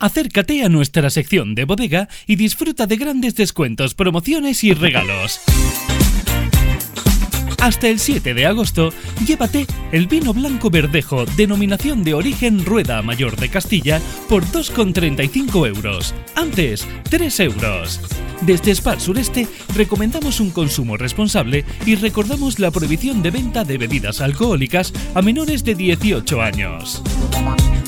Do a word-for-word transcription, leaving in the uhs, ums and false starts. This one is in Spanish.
Acércate a nuestra sección de bodega y disfruta de grandes descuentos, promociones y regalos. Hasta el siete de agosto, llévate el vino blanco Verdejo, denominación de origen Rueda Mayor de Castilla, por dos con treinta y cinco euros. Antes, tres euros. Desde Spar Sureste recomendamos un consumo responsable y recordamos la prohibición de venta de bebidas alcohólicas a menores de dieciocho años.